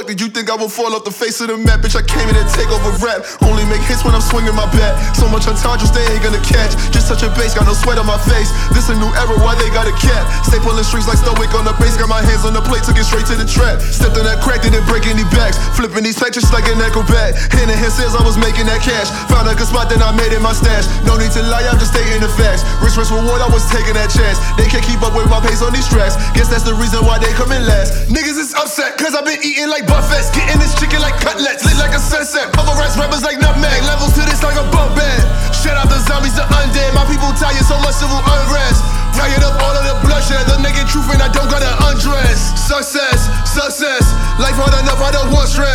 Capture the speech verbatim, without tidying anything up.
fuck did you think I would fall off the face of the map? Bitch, I came in and take over rap. Only make hits when I'm swinging my bat. So much entendres they ain't gonna catch. Just touch a bass, got no sweat on my face. This a new era, why they got a cap? Stay pulling strings like Stoic on the bass. Got my hands on the plate, took it straight to the trap. Stepped on that crack, didn't break any backs. Flipping these packs just like an acrobat. Hand in hand sales, I was making that cash. Found a good spot, then I made it my stash. No need to lie, I'm just stating the facts. Rich, rich reward, I was taking that chance. They can't keep up with my pace on these tracks. Guess that's the reason why they coming last. Niggas is upset, cause I've been eating like buffets. Getting this chicken like cutlets, lit like a sunset. Pulverize rappers like nutmeg, levels to this like a bump bed. Shout out the zombies, the undead. My people tired, so much civil unrest. Tired of all of the bloodshed, the naked truth and I don't gotta undress. Success, success, life hard enough, I don't want stress.